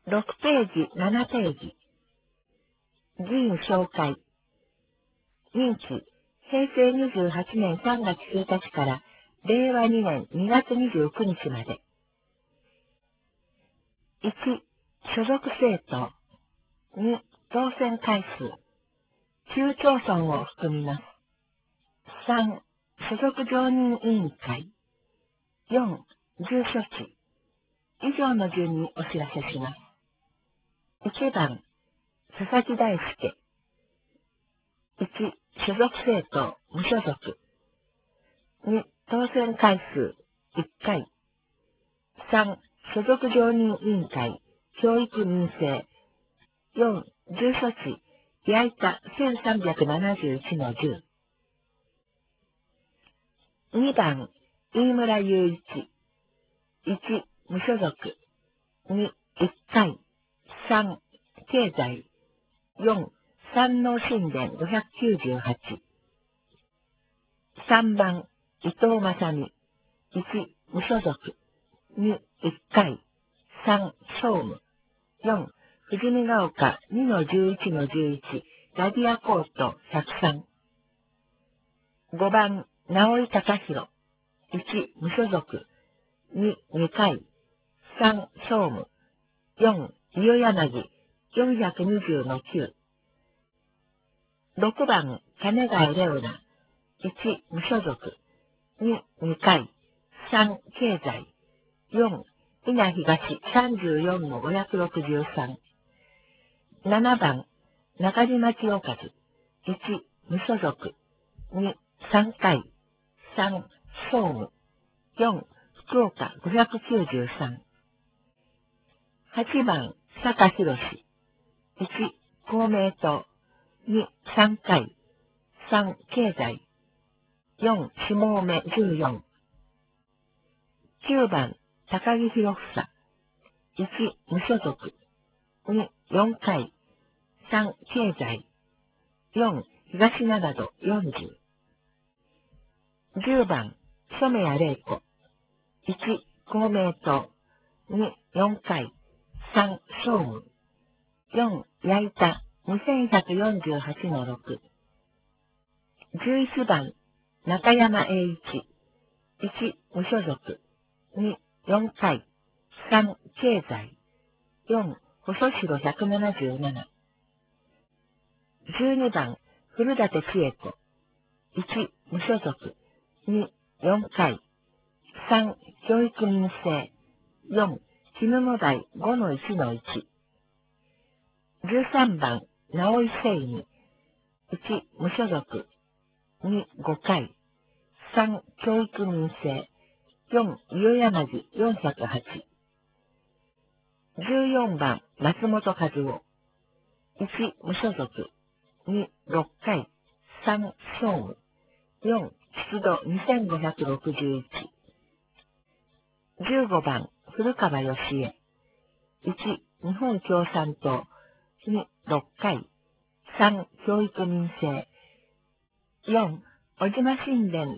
6ページ、7ページ。議員紹介。任期、平成28年3月1日から令和2年2月29日まで。1、所属政党。2、当選回数。中町村を含みます。3、所属常任委員会。4、住所地。以上の順にお知らせします。1番、佐々木大輔。1、所属政党、無所属。2、当選回数、1回。3、所属常任委員会、教育民生。4、住所地、矢板1371-10。2番、飯村雄一。1、無所属。2、1回。3、経済。4、山王神殿598。3番、伊藤正美。1、無所属。2、1回。3、総務。4、富士見ヶ丘2-11-11、ラディアコート103。5番、直井隆弘。1、無所属。2、2回。3、総務。4、伊予柳420-9。6番、金貝レオナ。1、無所属。2、2回。3、経済。4、稲東34-563。7番、中島清和。1、無所属。2、3回。3、総務。4、福岡593。8番、坂博。1、公明党。2、3回。3、経済。4、下目14。9番、高木博房。1、無所属。2、4回。3、経済。4、東長戸40。10番、染谷玲子。1、公明党。2、4回。3、総務。4、矢板2148-6。11番、中山栄一。1、無所属。2、4回。3、経済。4、細城177。12番、古舘千恵子。1、無所属。2、4回。3、教育民生。4、絹野台5-1-1。13番、直井誠二。1、無所属。2、5回。3、教育民生。4、伊予柳408。14番、松本和夫。1、無所属。2、6回。3、総務。4、出土2561。15番、古川義恵。1、日本共産党。2、6回。3、教育民生。4、小島神殿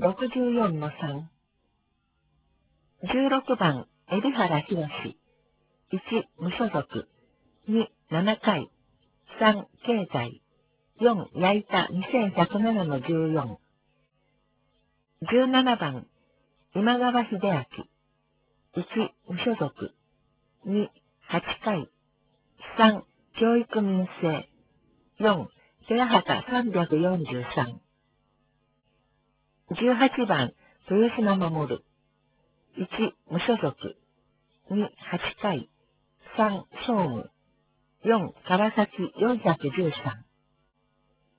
64-3。16番、海老原博。1、無所属。2、7回。3、経済。4、矢板2107-14。17番、今川秀明。1、無所属。2、8回。3、教育民生。4、寺畑343。18番、豊島守。1、無所属。2、8回。3、総務。4、川崎413。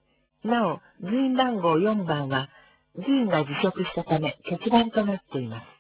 なお、議員番号4番は、議員が辞職したため欠番となっています。